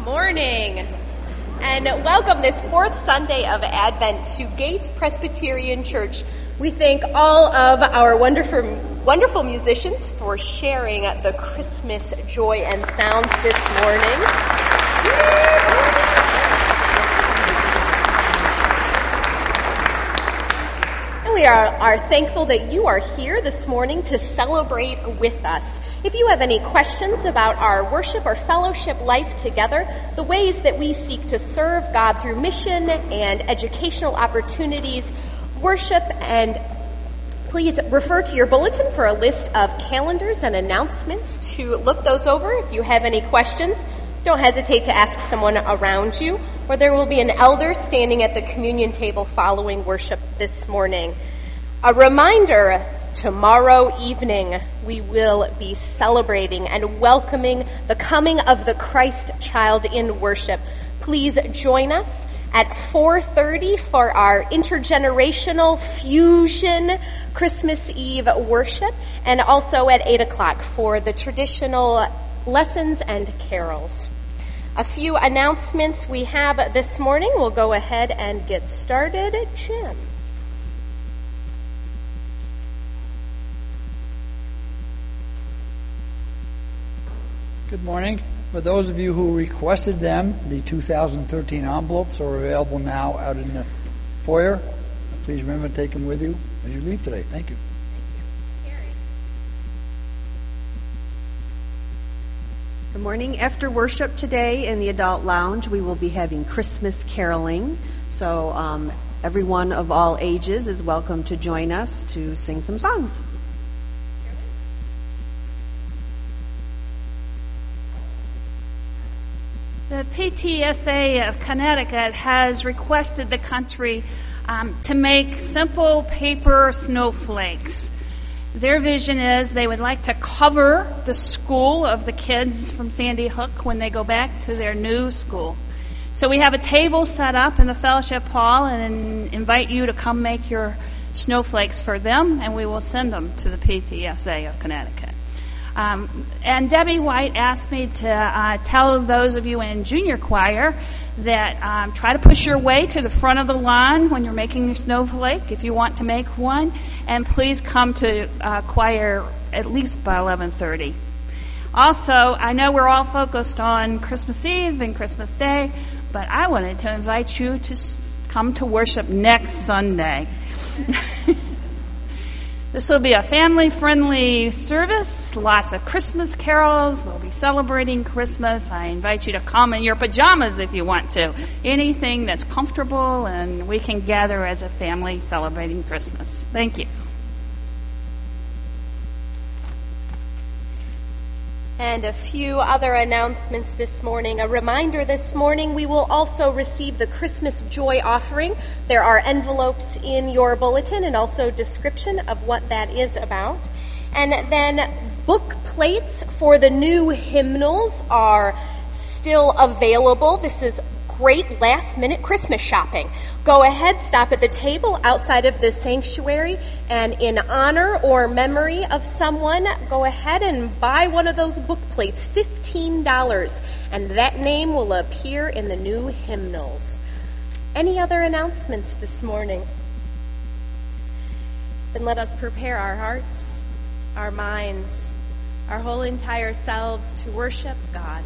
morning, and welcome this fourth Sunday of Advent to Gates Presbyterian Church. We thank all of our wonderful musicians for sharing the Christmas joy and sounds this morning. And we are thankful that you are here this morning to celebrate with us. If you have any questions about our worship or fellowship life together, the ways that we seek to serve God through mission and educational opportunities, worship, and please refer to your bulletin for a list of calendars and announcements to look those over. If you have any questions, don't hesitate to ask someone around you, or there will be an elder standing at the communion table following worship this morning. A reminder, tomorrow evening we will be celebrating and welcoming the coming of the Christ child in worship. Please join us at 4:30 for our intergenerational fusion Christmas Eve worship, and also at 8 o'clock for the traditional lessons and carols. A few announcements we have this morning. We'll go ahead and get started. Jim. Good morning. For those of you who requested them, the 2013 envelopes are available now out in the foyer. Please remember to take them with you as you leave today. Thank you. Good morning. After worship today in the adult lounge, we will be having Christmas caroling. So everyone of all ages is welcome to join us to sing some songs. The PTSA of Connecticut has requested the country to make simple paper snowflakes. Their vision is they would like to cover the school of the kids from Sandy Hook when they go back to their new school. So we have a table set up in the fellowship hall and invite you to come make your snowflakes for them, and we will send them to the PTSA of Connecticut. And Debbie White asked me to tell those of you in junior choir that try to push your way to the front of the lawn when you're making your snowflake if you want to make one, and please come to choir at least by 11:30. Also, I know we're all focused on Christmas Eve and Christmas Day, but I wanted to invite you to come to worship next Sunday. This will be a family-friendly service, lots of Christmas carols. We'll be celebrating Christmas. I invite you to come in your pajamas if you want to. Anything that's comfortable, and we can gather as a family celebrating Christmas. Thank you. And a few other announcements this morning. A reminder this morning, we will also receive the Christmas Joy Offering. There are envelopes in your bulletin and also description of what that is about. And then book plates for the new hymnals are still available. This is great last-minute Christmas shopping. Go ahead, stop at the table outside of the sanctuary, and in honor or memory of someone, go ahead and buy one of those book plates, $15, and that name will appear in the new hymnals. Any other announcements this morning? Then let us prepare our hearts, our minds, our whole entire selves to worship God.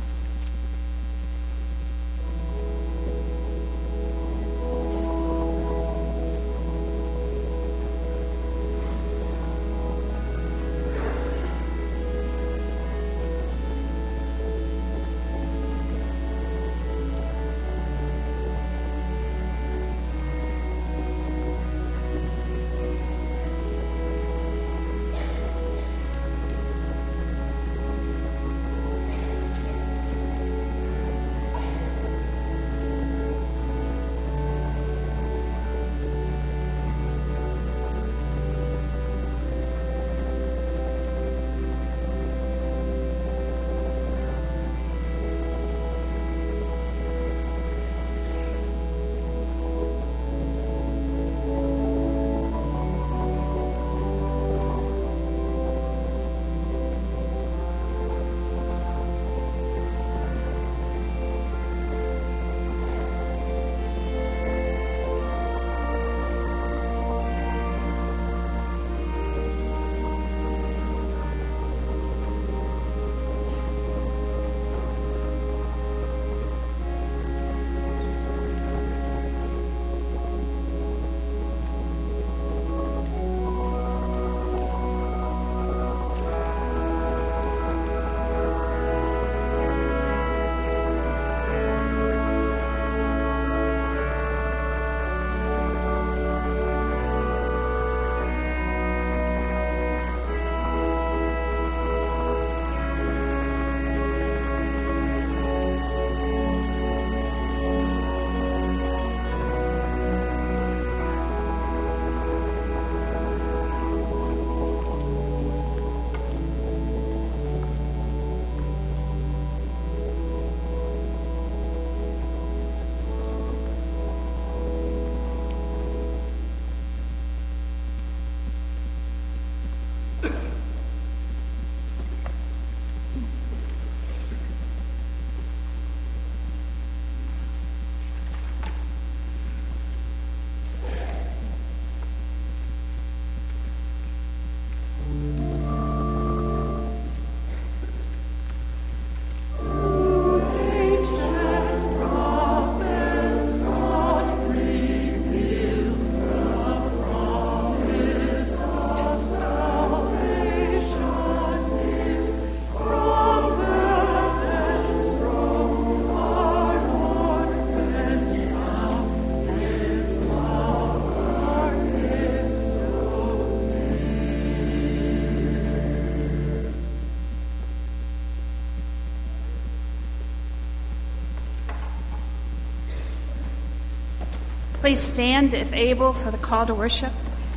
Please stand, if able, for the call to worship.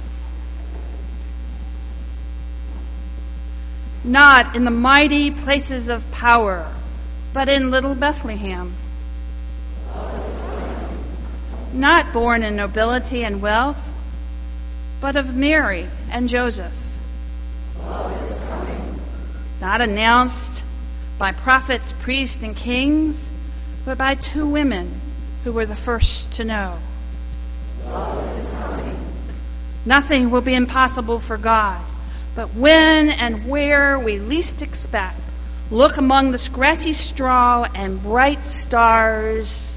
Not in the mighty places of power, but in little Bethlehem. Not born in nobility and wealth, but of Mary and Joseph. Not announced by prophets, priests, and kings, but by two women who were the first to know. Nothing will be impossible for God, but when and where we least expect, look among the scratchy straw and bright stars.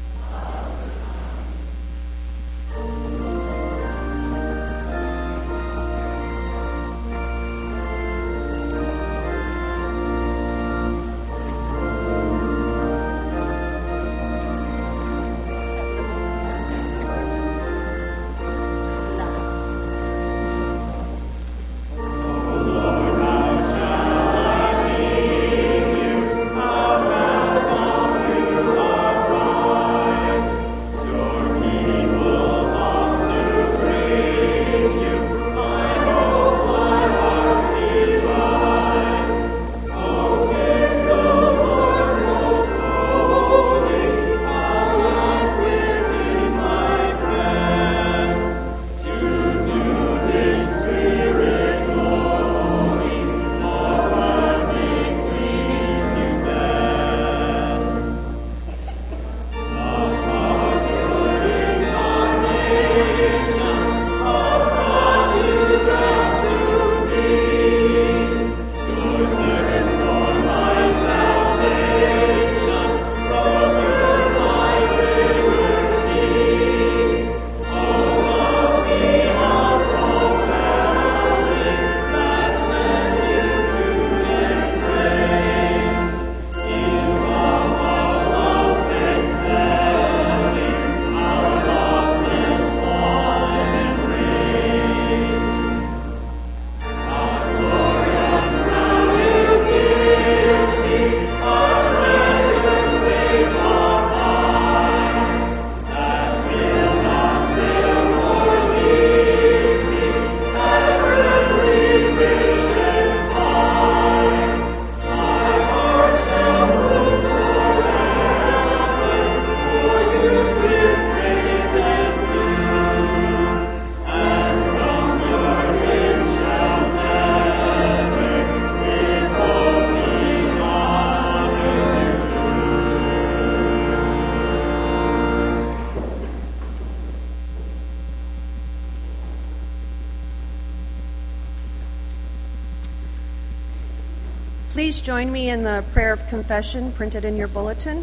Please join me in the prayer of confession printed in your bulletin.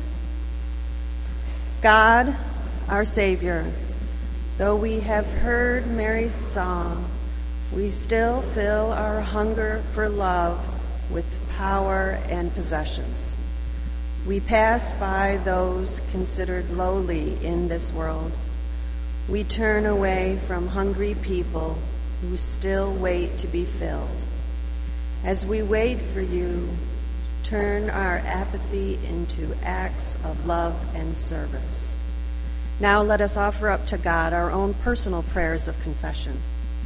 God, our Savior, though we have heard Mary's song, we still fill our hunger for love with power and possessions. We pass by those considered lowly in this world. We turn away from hungry people who still wait to be filled. As we wait for you, turn our apathy into acts of love and service. Now let us offer up to God our own personal prayers of confession.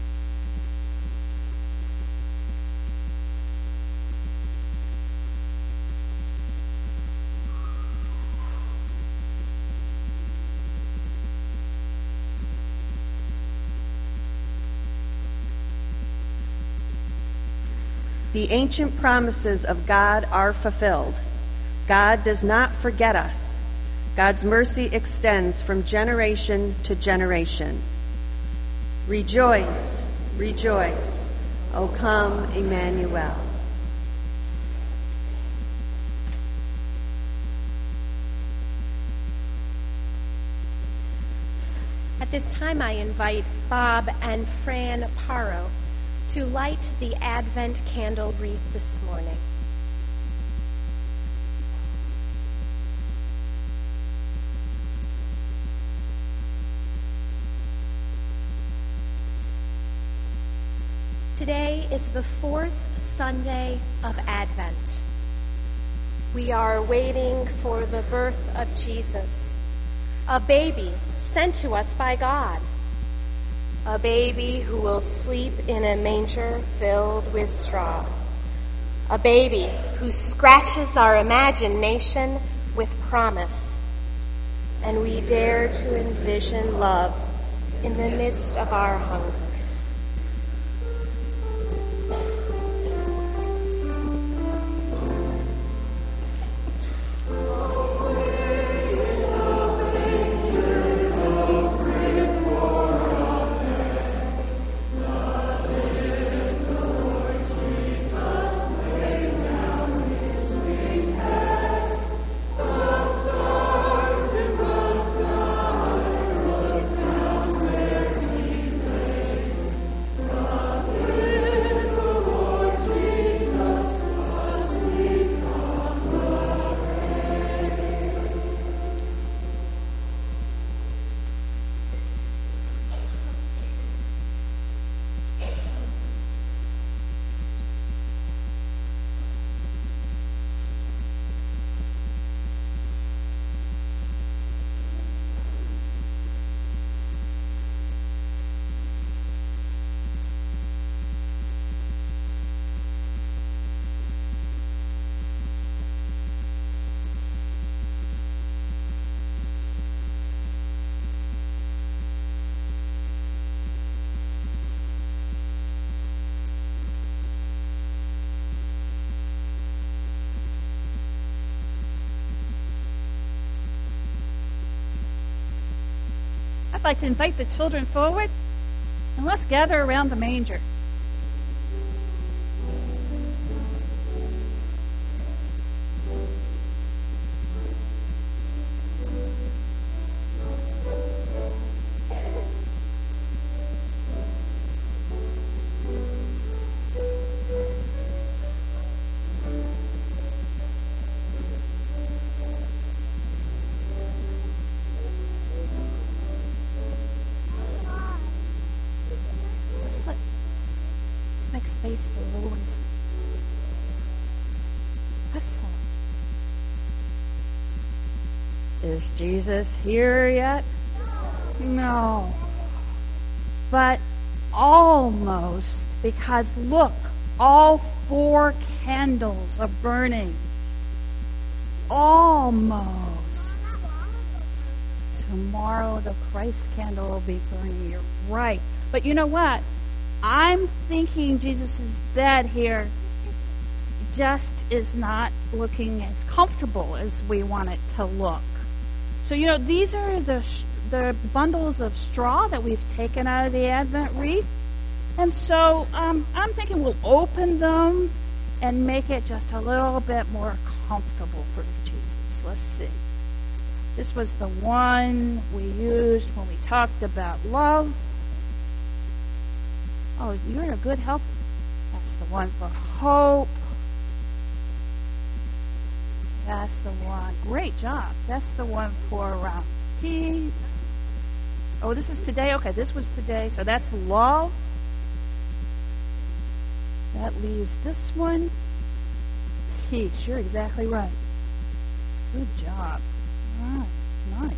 The ancient promises of God are fulfilled. God does not forget us. God's mercy extends from generation to generation. Rejoice, rejoice, O come, Emmanuel. At this time, I invite Bob and Fran Paro to light the Advent candle wreath this morning. Today is the fourth Sunday of We are waiting for the birth of Jesus, a baby sent to us by God, a baby who will sleep in a manger filled with straw, a baby who scratches our imagination with promise, and we dare to envision love in the midst of our hunger. I'd like to invite the children forward, and let's gather around the manger. Space for little ones. Excellent. Is Jesus here yet? No. But almost, because look, all 4 candles are burning. Almost. Tomorrow the Christ candle will be burning. You're right. But you know what? I'm thinking Jesus' bed here just is not looking as comfortable as we want it to look. So, these are the bundles of straw that we've taken out of the Advent wreath. And so I'm thinking we'll open them and make it just a little bit more comfortable for Jesus. Let's see. This was the one we used when we talked about love. Oh, you're a good helper. That's the one for hope. That's the one. Great job. That's the one for peace. Oh, this is today? Okay, this was today. So that's love. That leaves this one. Peace. You're exactly right. Good job. All right. Nice.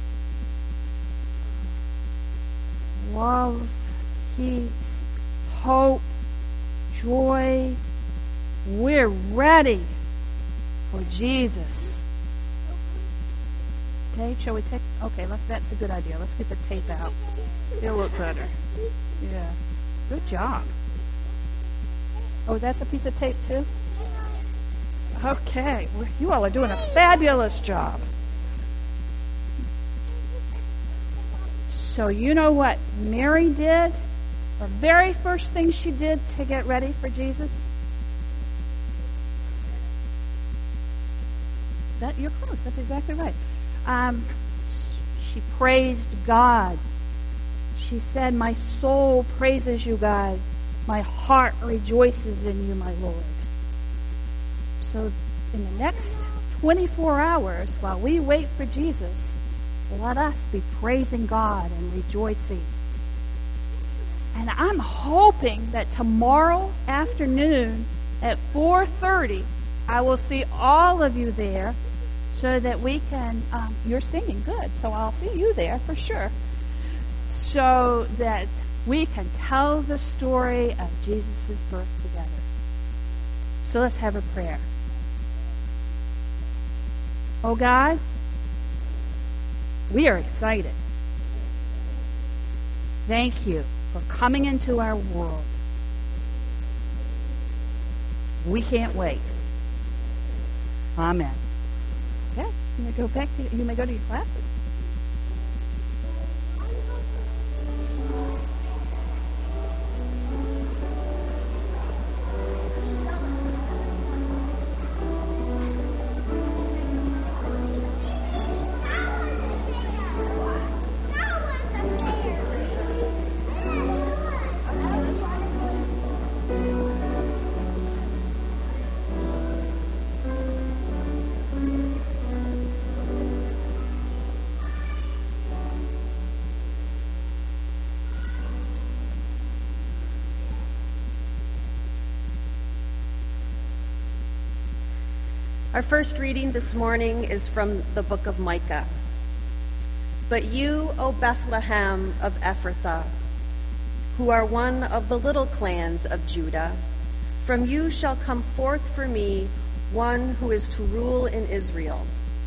Love, peace, hope, joy. We're ready for Jesus. Tape, shall we take? Okay, that's a good idea. Let's get the tape out. It'll look better. Yeah. Good job. Oh, that's a piece of tape too? Okay. You all are doing a fabulous job. So you know what Mary did? The very first thing she did to get ready for Jesus? You're close. That's exactly right. She praised God. She said, "My soul praises you, God. My heart rejoices in you, my Lord." So in the next 24 hours, while we wait for Jesus, let us be praising God and rejoicing. And I'm hoping that tomorrow afternoon at 4:30, I will see all of you there so that we can, you're singing good, so I'll see you there for sure, so that we can tell the story of Jesus' birth together. So let's have a prayer. Oh God, we are excited. Thank you for coming into our world. We can't wait. Amen. Okay, you may go to your classes. Our first reading this morning is from the book of Micah. But you, O Bethlehem of Ephrathah, who are one of the little clans of Judah, from you shall come forth for me one who is to rule in Israel,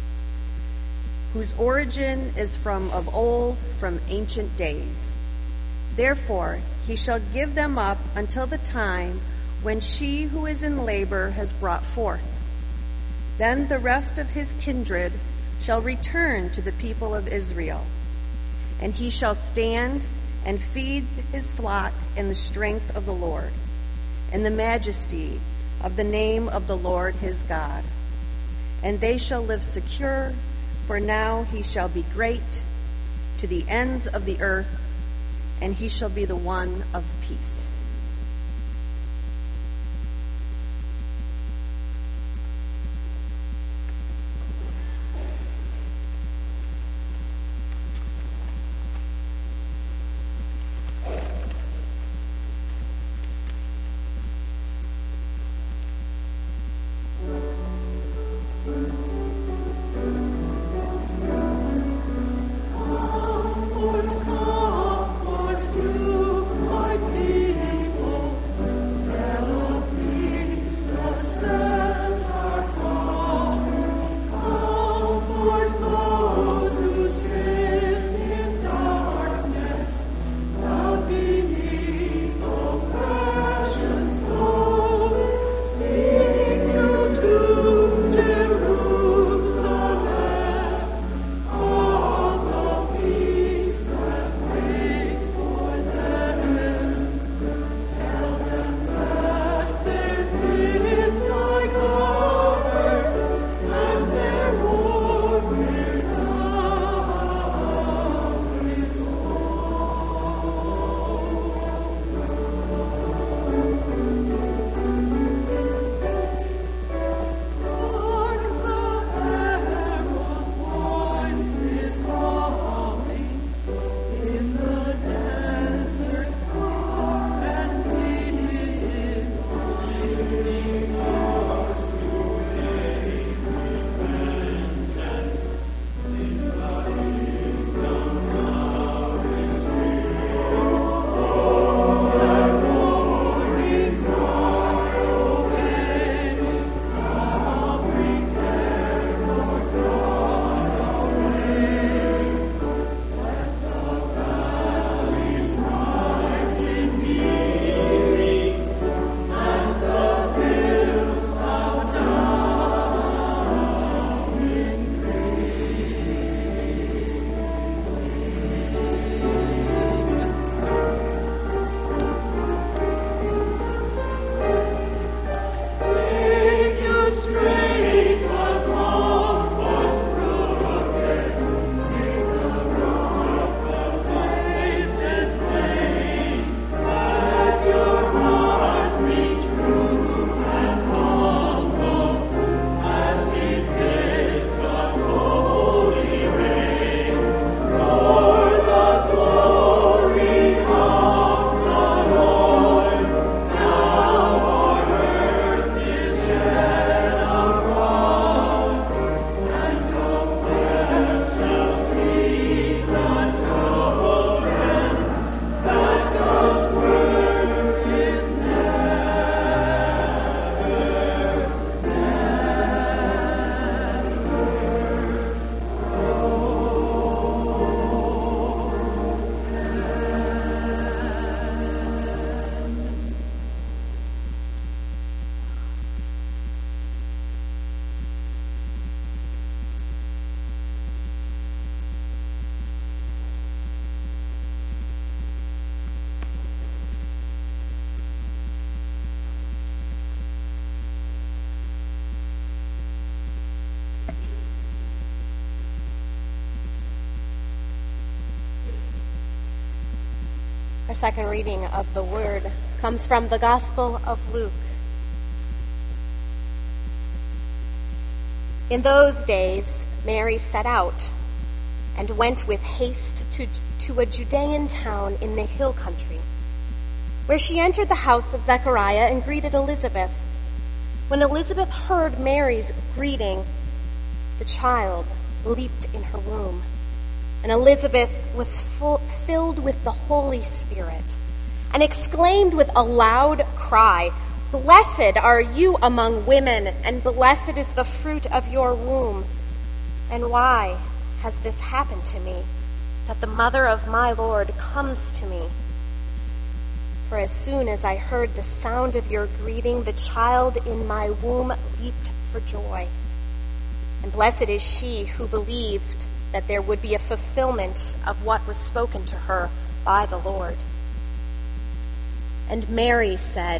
whose origin is from of old, from ancient days. Therefore he shall give them up until the time when she who is in labor has brought forth. Then the rest of his kindred shall return to the people of Israel, and he shall stand and feed his flock in the strength of the Lord, in the majesty of the name of the Lord his God. And they shall live secure, for now he shall be great to the ends of the earth, and he shall be the one of peace. Comfort, comfort you, my peace. Our second reading of the Word comes from the Gospel of Luke. In those days, Mary set out and went with haste to a Judean town in the hill country, where she entered the house of Zechariah and greeted Elizabeth. When Elizabeth heard Mary's greeting, the child leaped in her womb, and Elizabeth was filled with the Holy Spirit and exclaimed with a loud cry, "Blessed are you among women, and blessed is the fruit of your womb. And why has this happened to me, that the mother of my Lord comes to me? For as soon as I heard the sound of your greeting, the child in my womb leaped for joy. And blessed is she who believed that there would be a fulfillment of what was spoken to her by the Lord." And Mary said,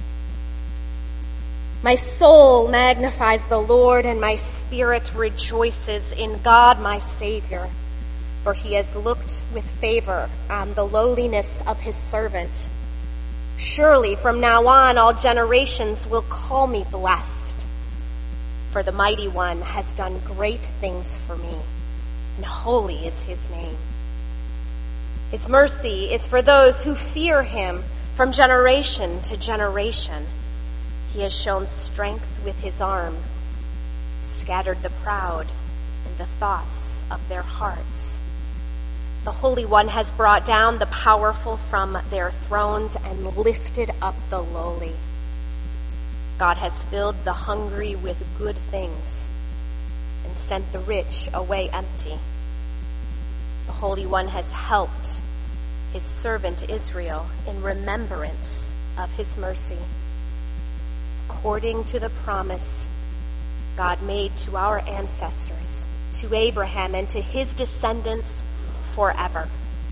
"My soul magnifies the Lord, and my spirit rejoices in God my Savior, for he has looked with favor on the lowliness of his servant. Surely from now on all generations will call me blessed, for the Mighty One has done great things for me, and holy is his name. His mercy is for those who fear him from generation to generation. He has shown strength with his arm, scattered the proud in the thoughts of their hearts. The Holy One has brought down the powerful from their thrones and lifted up the lowly. God has filled the hungry with good things and sent the rich away empty. The Holy One has helped his servant Israel in remembrance of his mercy, according to the promise God made to our ancestors, to Abraham and to his descendants forever."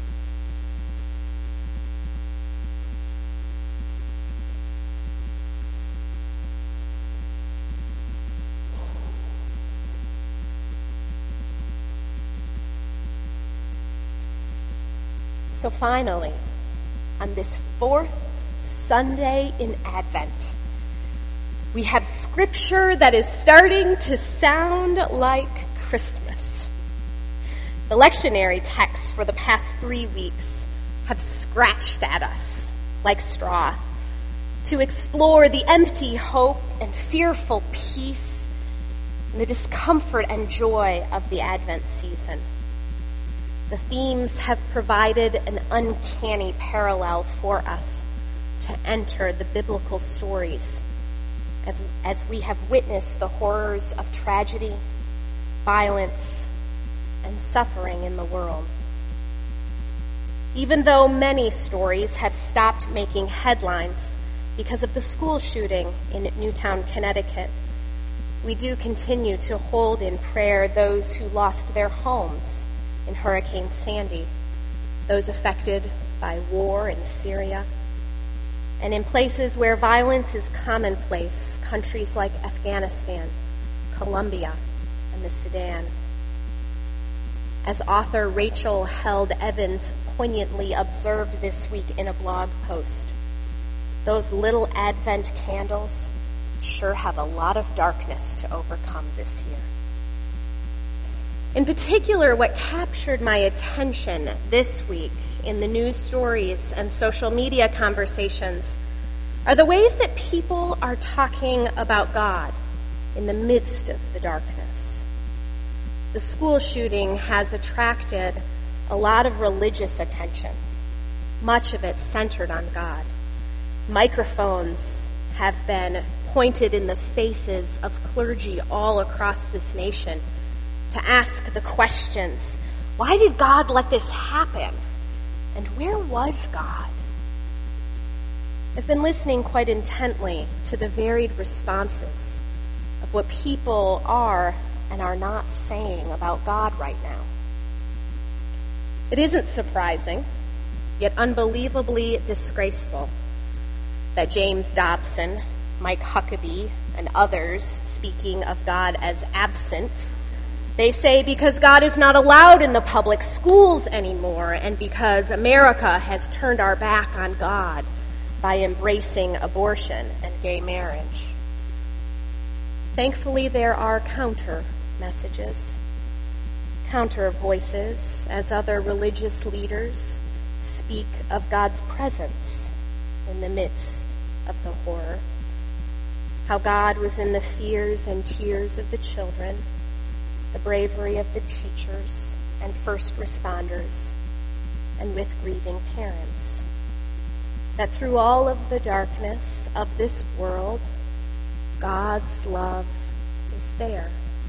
So finally, on this fourth Sunday in Advent, we have scripture that is starting to sound like Christmas. The lectionary texts for the past 3 weeks have scratched at us like straw to explore the empty hope and fearful peace and the discomfort and joy of the Advent season. The themes have provided an uncanny parallel for us to enter the biblical stories as we have witnessed the horrors of tragedy, violence, and suffering in the world. Even though many stories have stopped making headlines because of the school shooting in Newtown, Connecticut, we do continue to hold in prayer those who lost their homes in Hurricane Sandy, those affected by war in Syria, and in places where violence is commonplace, countries like Afghanistan, Colombia, and the Sudan. As author Rachel Held Evans poignantly observed this week in a blog post, those little Advent candles sure have a lot of darkness to overcome this year. In particular, what captured my attention this week in the news stories and social media conversations are the ways that people are talking about God in the midst of the darkness. The school shooting has attracted a lot of religious attention, much of it centered on God. Microphones have been pointed in the faces of clergy all across this nation to ask the questions, why did God let this happen? And where was God? I've been listening quite intently to the varied responses of what people are and are not saying about God right now. It isn't surprising, yet unbelievably disgraceful, that James Dobson, Mike Huckabee, and others speaking of God as absent They say because God is not allowed in the public schools anymore, and because America has turned our back on God by embracing abortion and gay marriage. Thankfully, there are counter messages, counter voices, as other religious leaders speak of God's presence in the midst of the horror. How God was in the fears and tears of the children, the bravery of the teachers and first responders, and with grieving parents. That through all of the darkness of this world, God's love is there.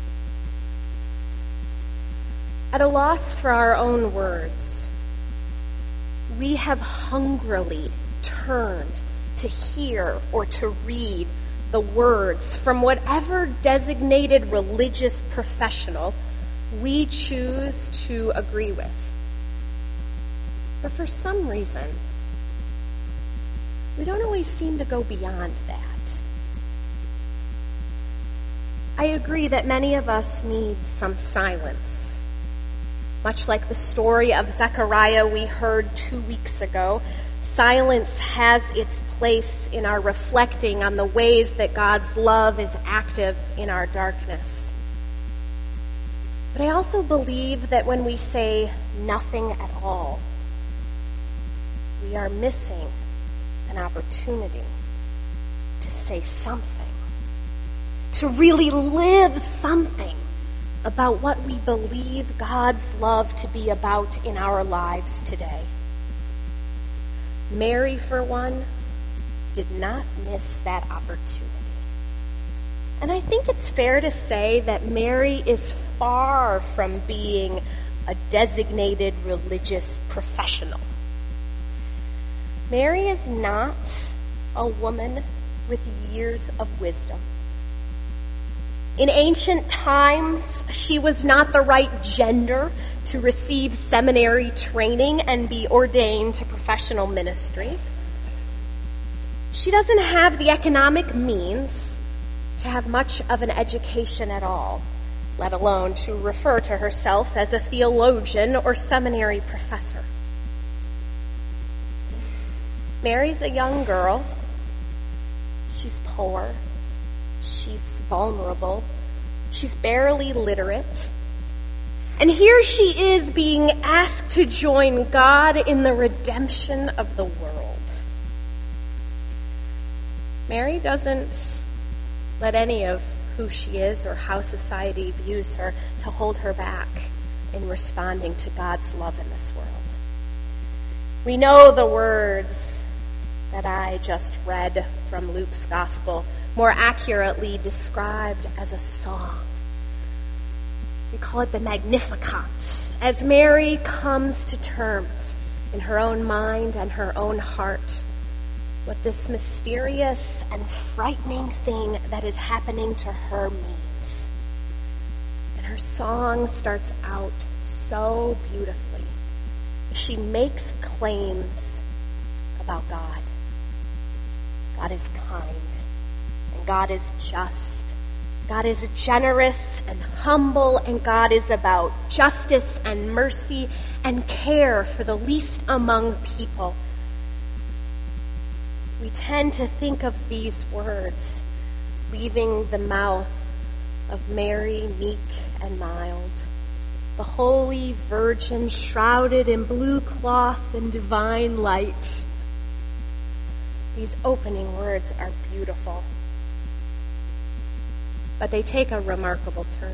At a loss for our own words, we have hungrily turned to hear or to read the words from whatever designated religious professional we choose to agree with. But for some reason, we don't always seem to go beyond that. I agree that many of us need some silence. Much like the story of Zechariah we heard 2 weeks ago, silence has its place in our reflecting on the ways that God's love is active in our darkness. But I also believe that when we say nothing at all, we are missing an opportunity to say something, to really live something about what we believe God's love to be about in our lives today. Mary, for one, did not miss that opportunity. And I think it's fair to say that Mary is far from being a designated religious professional. Mary is not a woman with years of wisdom. In ancient times, she was not the right gender to receive seminary training and be ordained to professional ministry. She doesn't have the economic means to have much of an education at all, let alone to refer to herself as a theologian or seminary professor. Mary's a young girl. She's poor. She's vulnerable. She's barely literate. And here she is being asked to join God in the redemption of the world. Mary doesn't let any of who she is or how society views her to hold her back in responding to God's love in this world. We know the words that I just read from Luke's gospel, more accurately described as a song. We call it the Magnificat, as Mary comes to terms in her own mind and her own heart what this mysterious and frightening thing that is happening to her means. And her song starts out so beautifully. She makes claims about God. God is kind, and God is just. God is generous and humble, and God is about justice and mercy and care for the least among people. We tend to think of these words leaving the mouth of Mary, meek and mild, the holy virgin shrouded in blue cloth and divine light. These opening words are beautiful, but they take a remarkable turn.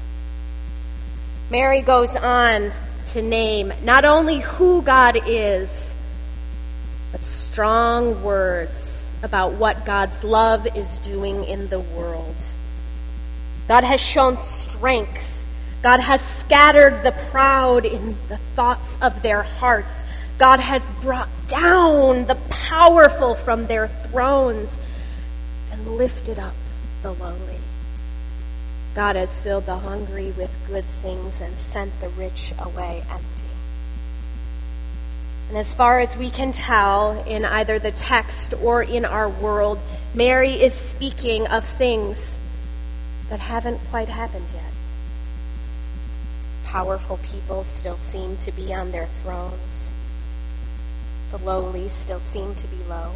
Mary goes on to name not only who God is, but strong words about what God's love is doing in the world. God has shown strength. God has scattered the proud in the thoughts of their hearts. God has brought down the powerful from their thrones and lifted up the lowly. God has filled the hungry with good things and sent the rich away empty. And as far as we can tell, in either the text or in our world, Mary is speaking of things that haven't quite happened yet. powerful people still seem to be on their thrones. The lowly still seem to be low.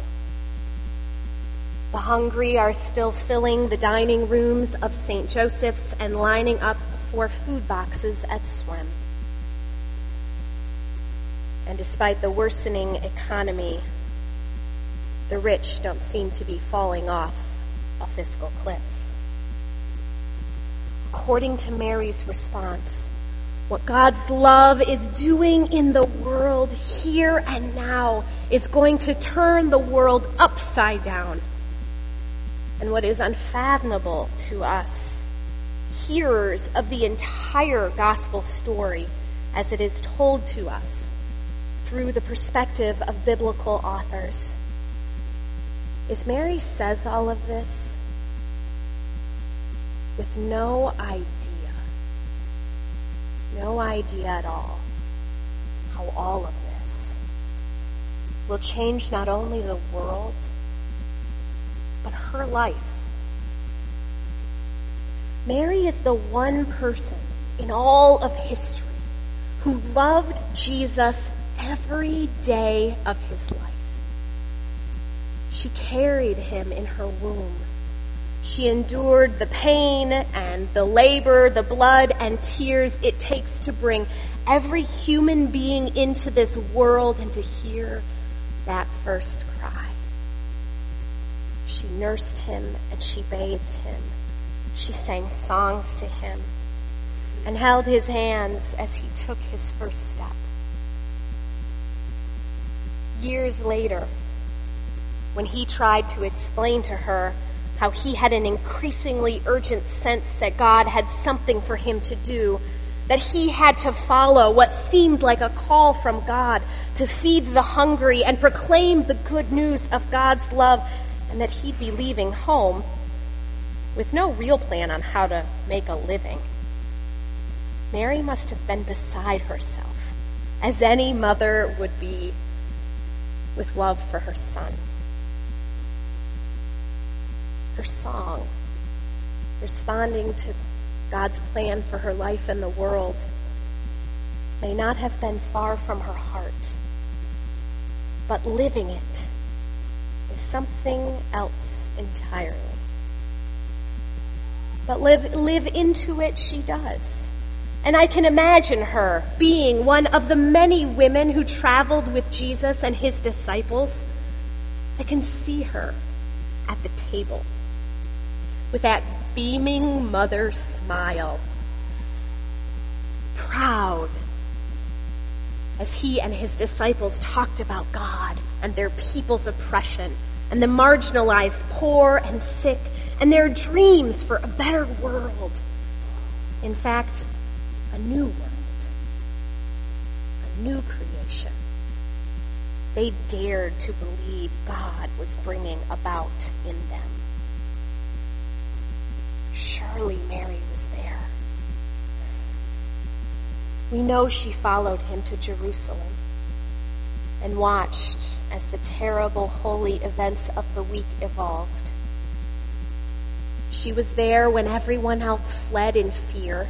The hungry are still filling the dining rooms of St. Joseph's and lining up for food boxes at Swem. And despite the worsening economy, the rich don't seem to be falling off a fiscal cliff. According to Mary's response, what God's love is doing in the world here and now is going to turn the world upside down. And what is unfathomable to us, hearers of the entire gospel story as it is told to us through the perspective of biblical authors, is Mary says all of this with no idea at all how all of this will change not only the world, but her life. Mary is the one person in all of history who loved Jesus every day of his life. She carried him in her womb. She endured the pain and the labor, the blood and tears it takes to bring every human being into this world and to hear that first cry. She nursed him and she bathed him. She sang songs to him and held his hands as he took his first step. Years later, when he tried to explain to her how he had an increasingly urgent sense that God had something for him to do, that he had to follow what seemed like a call from God to feed the hungry and proclaim the good news of God's love, and that he'd be leaving home with no real plan on how to make a living. Mary must have been beside herself, as any mother would be, with love for her son. Her song, responding to God's plan for her life and the world, may not have been far from her heart, but living it is something else entirely. But live into it she does. And I can imagine her being one of the many women who traveled with Jesus and his disciples. I can see her at the table with that beaming mother smile, proud as he and his disciples talked about God and their people's oppression and the marginalized, poor and sick, and their dreams for a better world. In fact, a new world, a new creation. They dared to believe God was bringing about in them. Surely Mary was there. We know she followed him to Jerusalem and watched as the terrible holy events of the week evolved. She was there when everyone else fled in fear.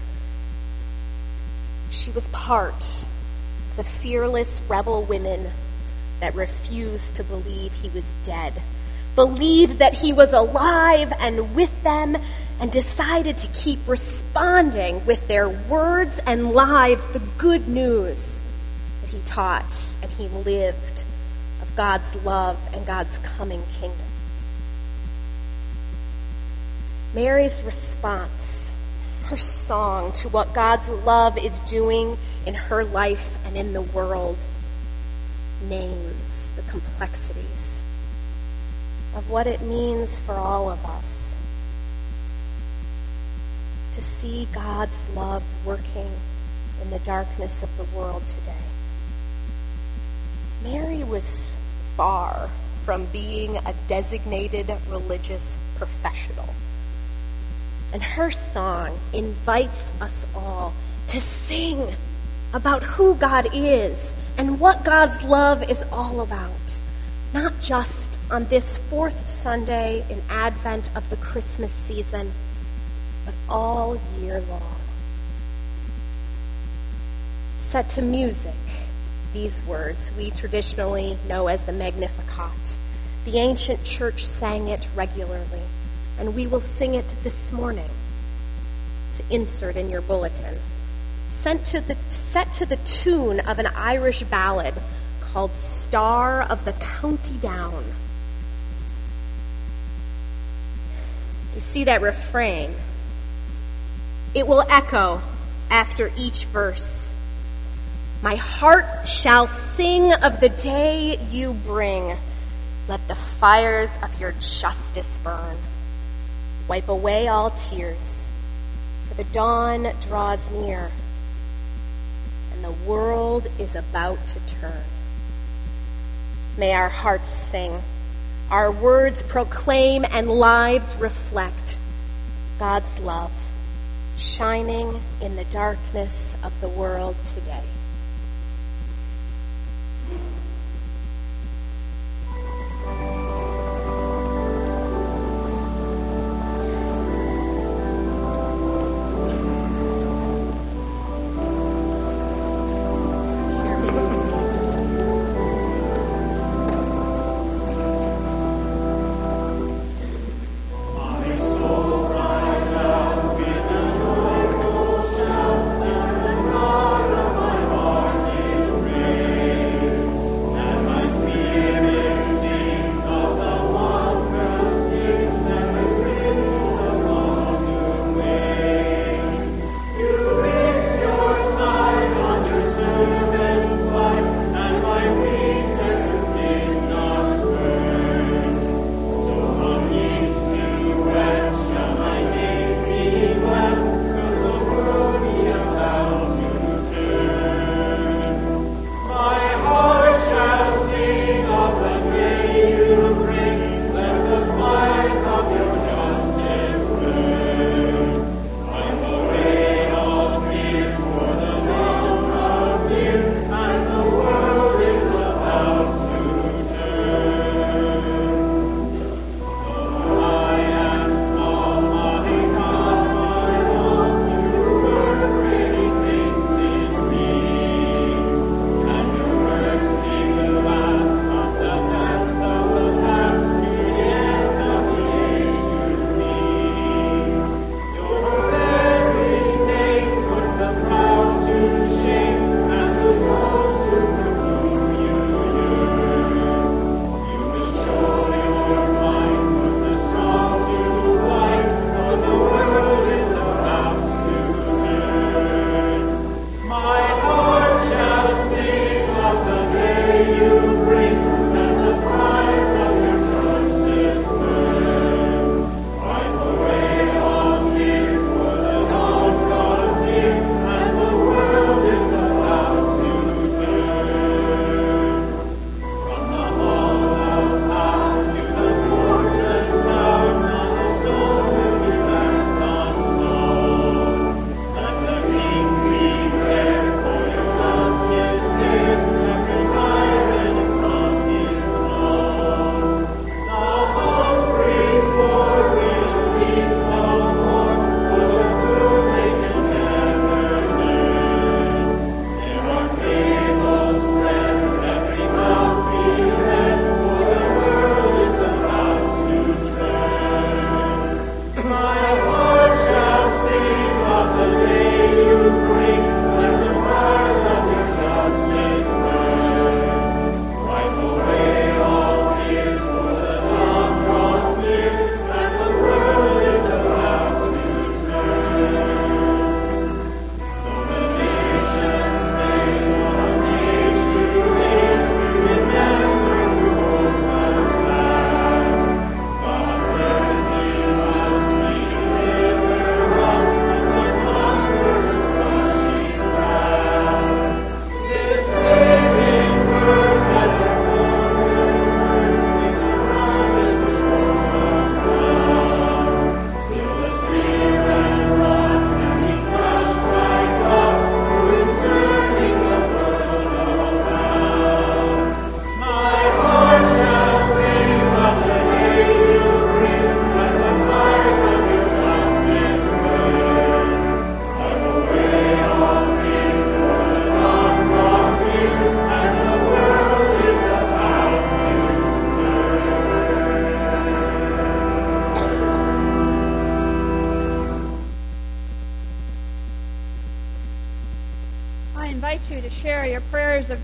She was part of the fearless rebel women that refused to believe he was dead, believed that he was alive and with them, and decided to keep responding with their words and lives the good news that he taught and he lived of God's love and God's coming kingdom. Mary's response, her song to what God's love is doing in her life and in the world, names the complexities of what it means for all of us to see God's love working in the darkness of the world today. Mary was far from being a designated religious professional. And her song invites us all to sing about who God is and what God's love is all about, not just on this fourth Sunday in Advent of the Christmas season, but all year long. set to music these words we traditionally know as the Magnificat. The ancient church sang it regularly, and we will sing it this morning. To insert in your bulletin. Set to the tune of an Irish ballad called Star of the County Down. You see that refrain? It will echo after each verse. My heart shall sing of the day you bring. Let the fires of your justice burn. Wipe away all tears, for the dawn draws near, and the world is about to turn. May our hearts sing, our words proclaim, and lives reflect God's love, shining in the darkness of the world today. My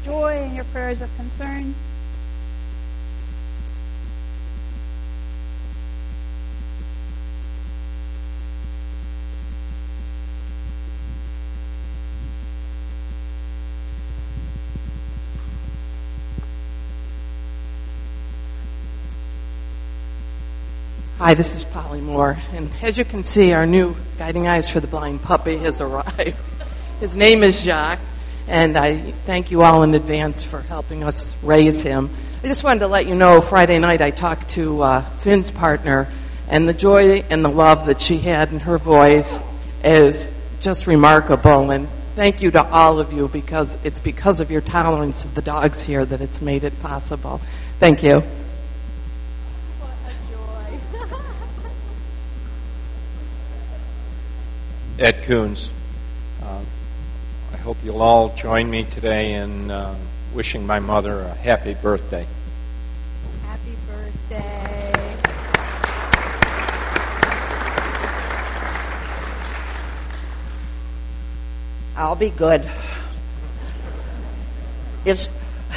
joy and your prayers of concern. Hi, this is Polly Moore, and as you can see, our new Guiding Eyes for the Blind puppy has arrived. His name is Jacques, and I thank you all in advance for helping us raise him. I just wanted to let you know, Friday night I talked to Finn's partner, and the joy and the love that she had in her voice is just remarkable, and thank you to all of you, because it's because of your tolerance of the dogs here that it's made it possible. Thank you. Ed Coons. I hope you'll all join me today in wishing my mother a happy birthday. Happy birthday. I'll be good. If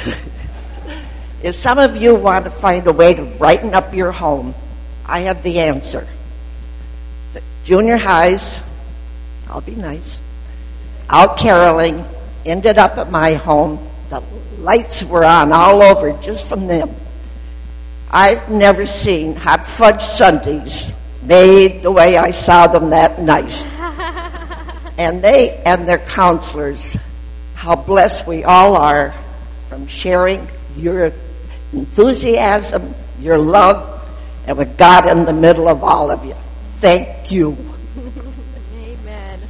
some of you want to find a way to brighten up your home, I have the answer. The junior highs, I'll be nice, out caroling, ended up at my home. The lights were on all over just from them. I've never seen hot fudge sundaes made the way I saw them that night. And they and their counselors, how blessed we all are from sharing your enthusiasm, your love, and with God in the middle of all of you. Thank you. Amen.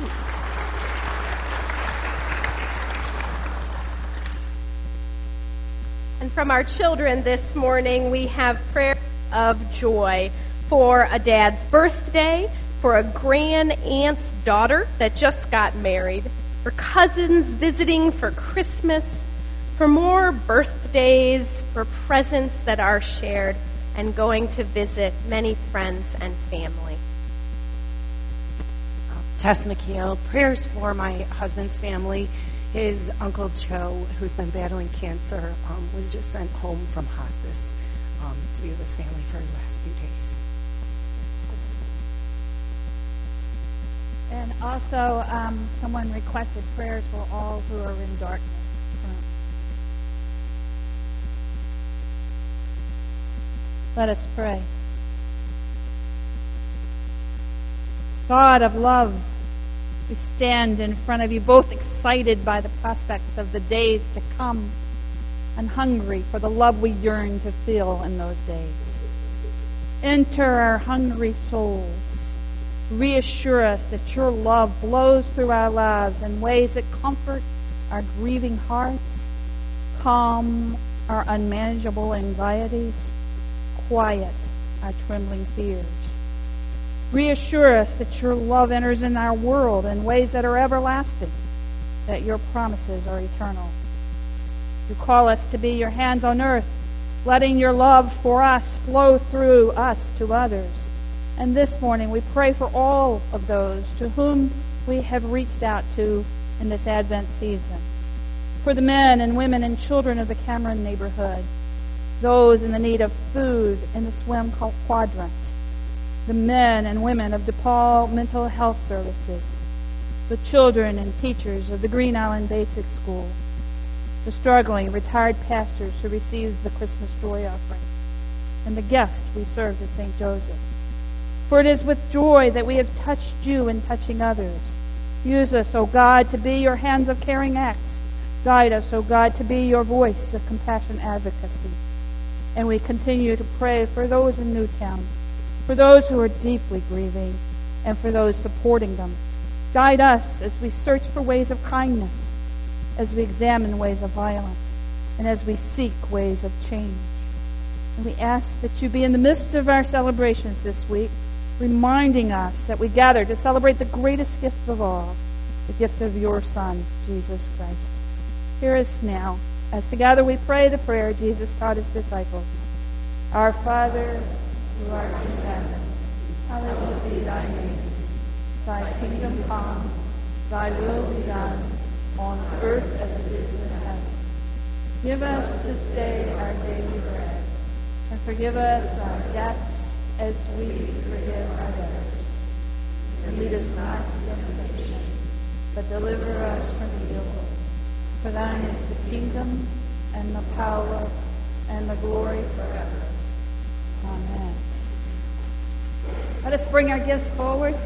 And from our children this morning, we have prayer of joy for a dad's birthday, for a grand aunt's daughter that just got married, for cousins visiting for Christmas, for more birthdays, for presents that are shared, and going to visit many friends and family. Tess McKeel, prayers for my husband's family. His Uncle Joe, who's been battling cancer, was just sent home from hospice to be with his family for his last few days. And also, someone requested prayers for all who are in darkness. Let us pray. God of love, we stand in front of you both excited by the prospects of the days to come and hungry for the love we yearn to feel in those days. Enter our hungry souls. Reassure us that your love blows through our lives in ways that comfort our grieving hearts, calm our unmanageable anxieties, quiet our trembling fears. Reassure us that your love enters in our world in ways that are everlasting, that your promises are eternal. You call us to be your hands on earth, letting your love for us flow through us to others. And this morning we pray for all of those to whom we have reached out to in this Advent season. For the men and women and children of the Cameron neighborhood, those in the need of food in the swim quadrant, the men and women of DePaul Mental Health Services, the children and teachers of the Green Island Basic School, the struggling retired pastors who received the Christmas joy offering, and the guests we served at St. Joseph's. For it is with joy that we have touched you in touching others. Use us, O God, to be your hands of caring acts. Guide us, O God, to be your voice of compassion advocacy. And we continue to pray for those in Newtown, for those who are deeply grieving, and for those supporting them. Guide us as we search for ways of kindness, as we examine ways of violence, and as we seek ways of change. And we ask that you be in the midst of our celebrations this week, reminding us that we gather to celebrate the greatest gift of all, the gift of your Son, Jesus Christ. Hear us now, as together we pray the prayer Jesus taught his disciples. Our Father, who art in heaven, hallowed be thy name. Thy kingdom come, thy will be done, on earth as it is in heaven. Give us this day our daily bread, and forgive us our debts as we forgive our debtors. And lead us not into temptation, but deliver us from evil. For thine is the kingdom, and the power, and the glory forever. Amen. Let us bring our gifts forward.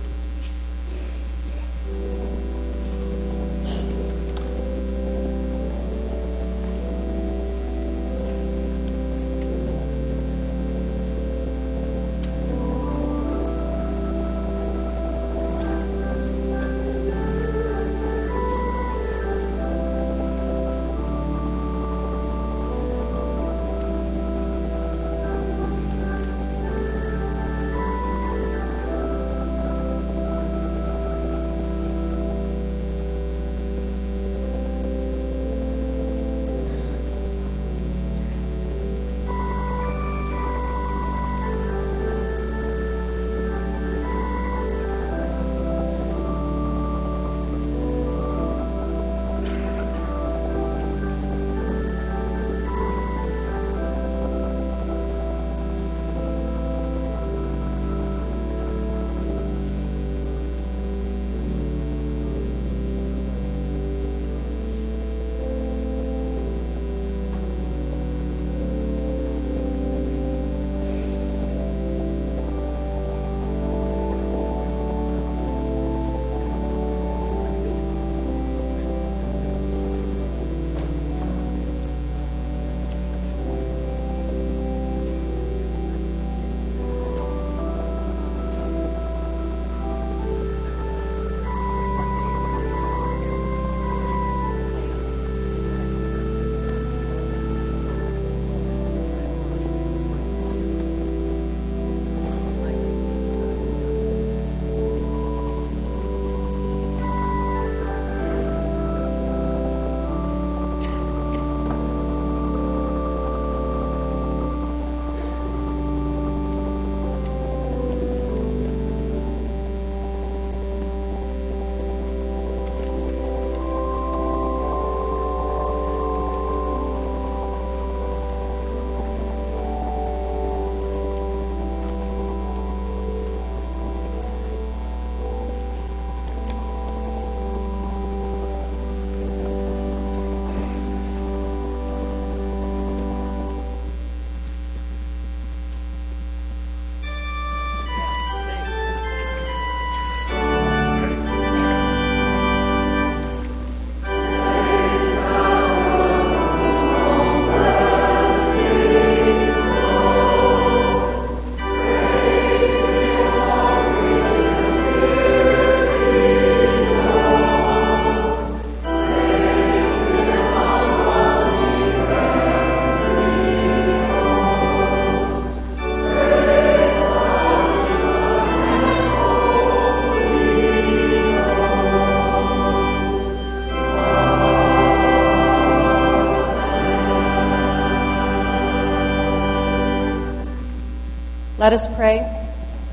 Let us pray.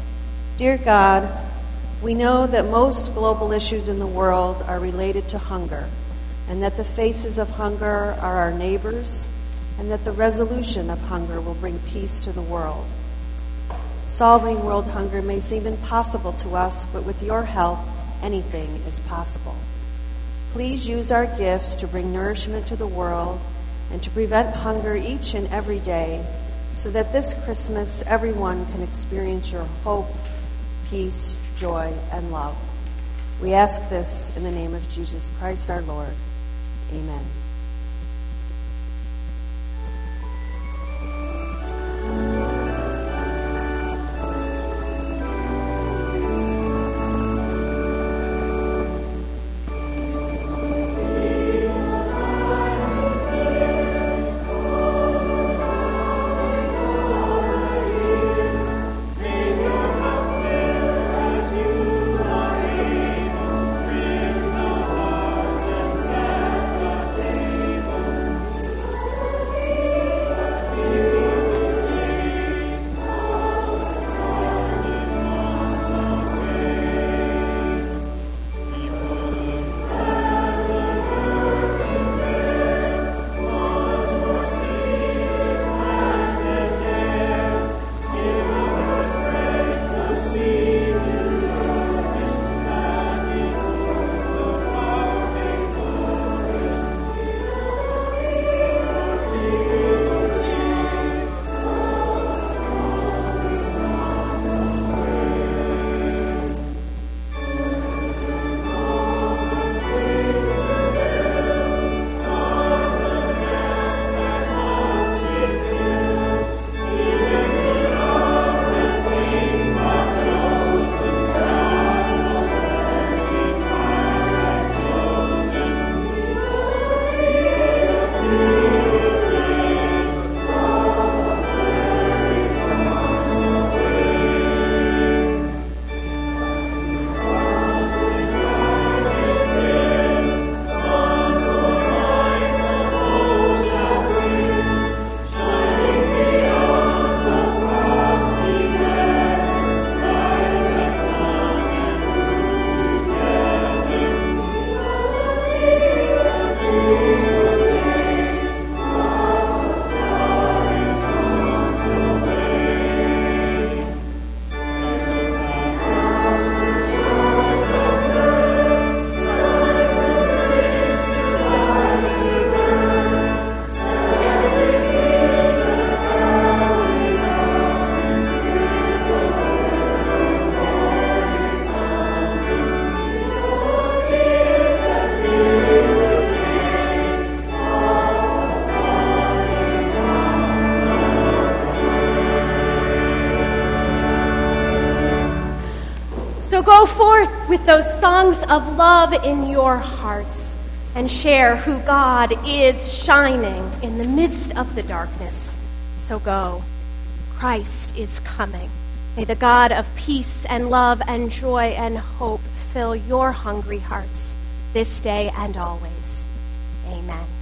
Dear God, we know that most global issues in the world are related to hunger, and that the faces of hunger are our neighbors, and that the resolution of hunger will bring peace to the world. Solving world hunger may seem impossible to us, but with your help, anything is possible. Please use our gifts to bring nourishment to the world and to prevent hunger each and every day, so that this Christmas everyone can experience your hope, peace, joy, and love. We ask this in the name of Jesus Christ our Lord. Amen. Day. So go forth with those songs of love in your hearts and share who God is shining in the midst of the darkness. So go. Christ is coming. May the God of peace and love and joy and hope fill your hungry hearts this day and always. Amen.